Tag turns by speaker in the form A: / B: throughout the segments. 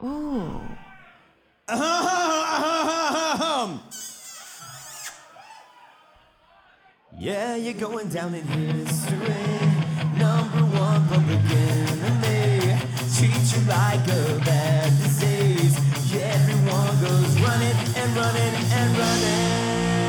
A: Ooh.
B: Yeah, you're going down in history. Number one public enemy. Treat you like a bad disease. Yeah, everyone goes running and running and running.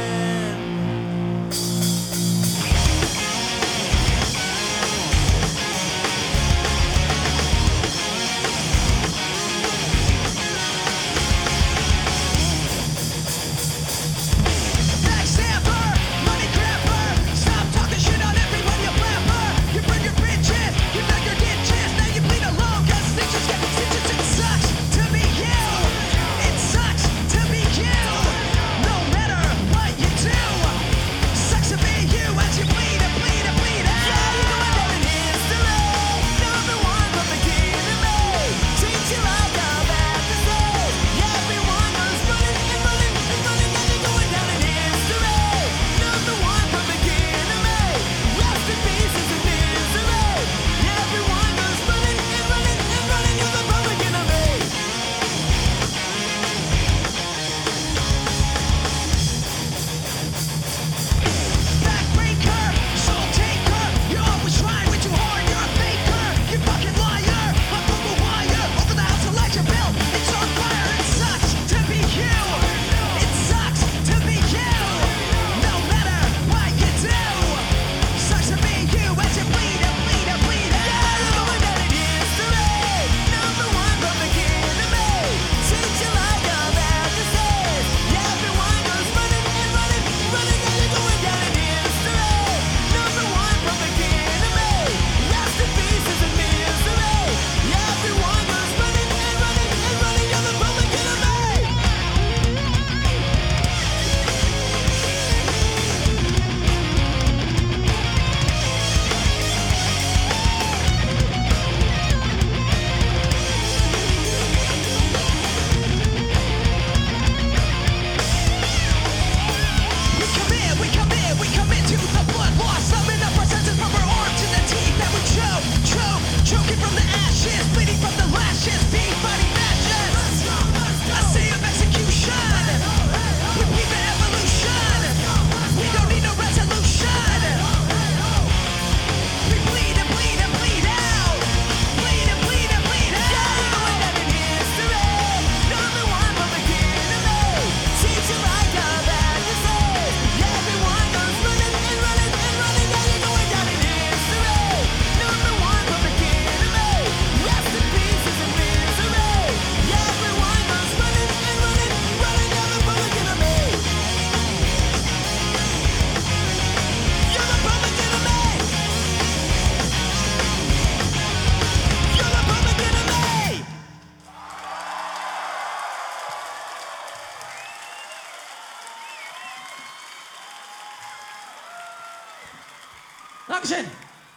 C: Action!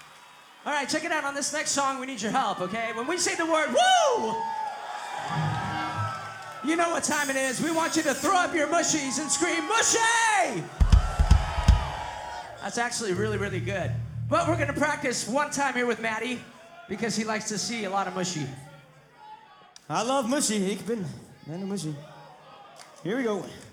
C: All right, check it out. On this next song, we need your help, okay? When we say the word woo, you know what time it is. We want you to throw up your mushies and scream, mushy! That's actually really, really good. But we're gonna practice one time here with Maddie because he likes to see a lot of mushy.
B: I love mushy. Ik ben mushy. Here we go.